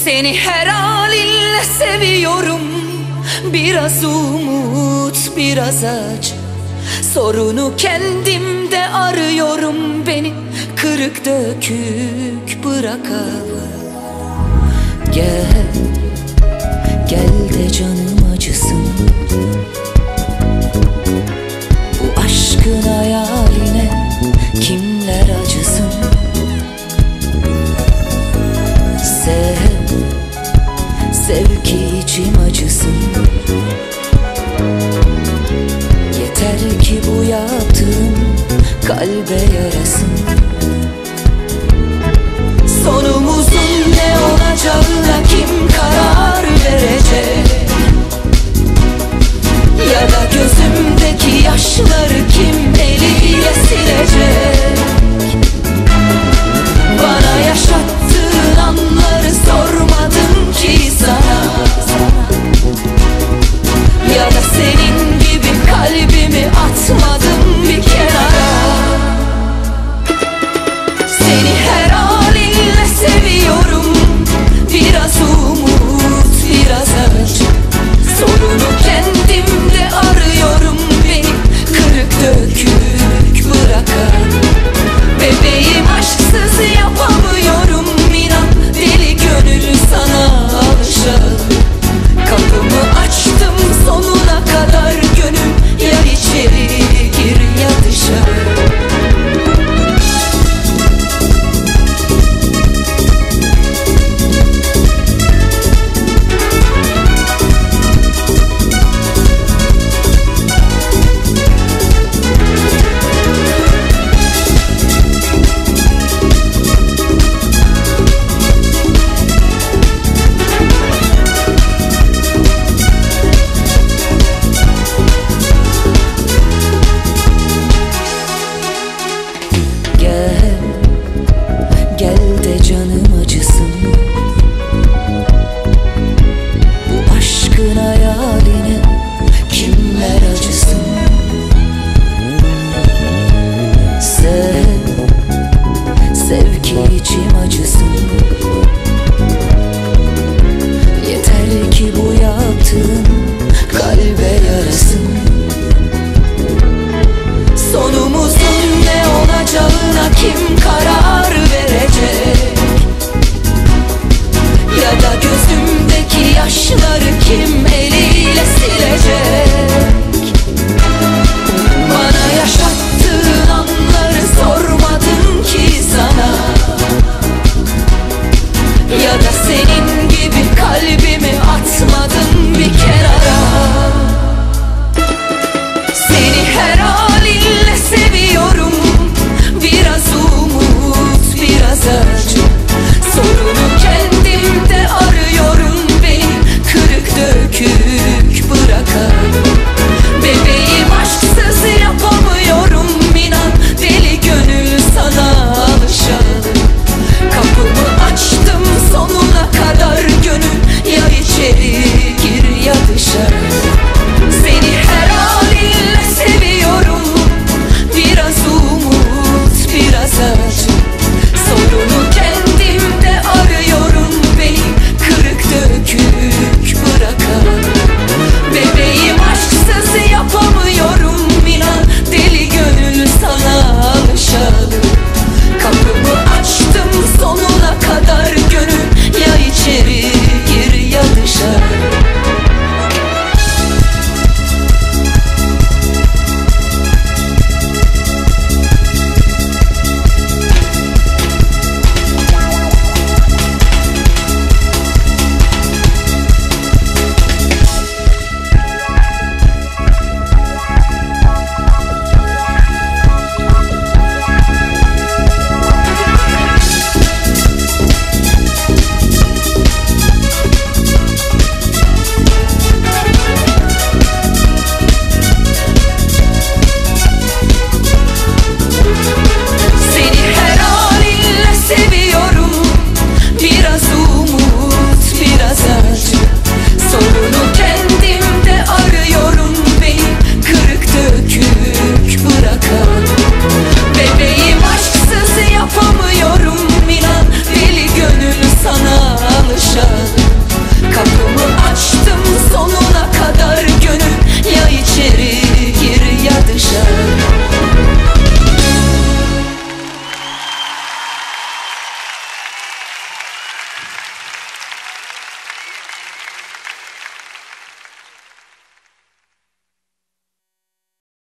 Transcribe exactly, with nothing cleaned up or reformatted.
Seni her halinle seviyorum. Biraz umut, biraz acı. Sorunu kendimde arıyorum. Beni kırık dökük bırakalım. Gel, gel de canım acısın. Bu aşkın hayaline kimler acısın? Sev, sev ki içim acısın. Yeter ki bu yaptığım kalbe yarasın. Sonumuzun ne olacağına kim karar verecek? Ya da gözümdeki yaşları kim eliyle silecek? Bana yaşattığın anları sormadım ki sana. Ya da senin gibi kalbimi atmadım bir kenara. Seni her halinle seviyorum. Biraz umut, biraz acı. Sorunu kendimde arıyorum. Beni kırık dökük bırakan. Bebeğim aşksız yapamıyorum. İnan deli gönül sana alışalım. Kapımı açtım sonuna kadar.